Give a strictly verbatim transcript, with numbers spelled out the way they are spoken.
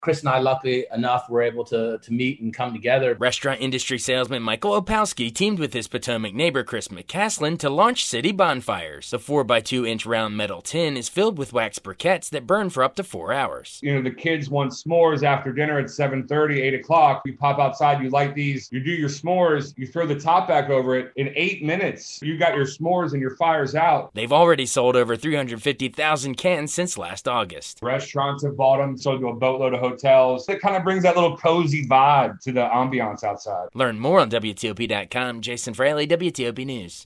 Chris and I, luckily enough, were able to, to meet and come together. Restaurant industry salesman Michael Opalski teamed with his Potomac neighbor Chris McCaslin to launch City Bonfires. The four by two inch round metal tin is filled with wax briquettes that burn for up to four hours. You know, the kids want s'mores after dinner at seven thirty, eight o'clock. You pop outside, you light these, you do your s'mores, you throw the top back over it. In eight minutes, you got your s'mores and your fire's out. They've already sold over three hundred fifty thousand cans since last August. Restaurants have bought them, sold to a boatload of hotels. It kind of brings that little cozy vibe to the ambiance outside. Learn more on W T O P dot com. Jason Fraley, W T O P News.